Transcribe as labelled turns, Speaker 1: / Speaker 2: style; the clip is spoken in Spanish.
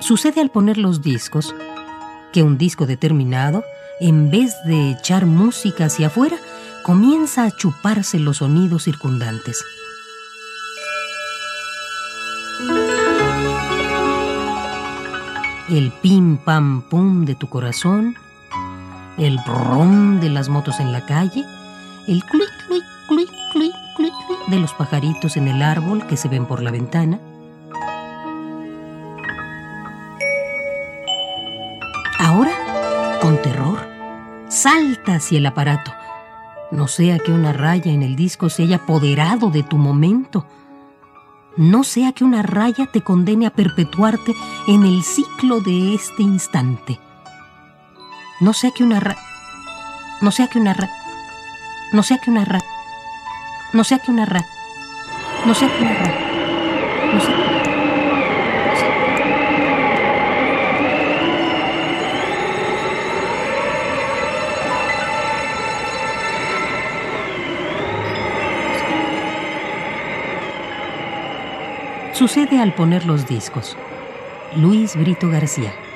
Speaker 1: Sucede al poner los discos que un disco determinado, en vez de echar música hacia afuera, comienza a chuparse los sonidos circundantes. El pim pam pum de tu corazón, el brum de las motos en la calle, el clic clic clic clic clic clic de los pajaritos en el árbol que se ven por la ventana. Ahora, con terror, salta hacia el aparato. No sea que una raya en el disco se haya apoderado de tu momento. No sea que una raya te condene a perpetuarte en el ciclo de este instante. No sea que una No sea que una No sea que una No sea que una No sea que una No sea que... Sucede al poner los discos. Luis Brito García.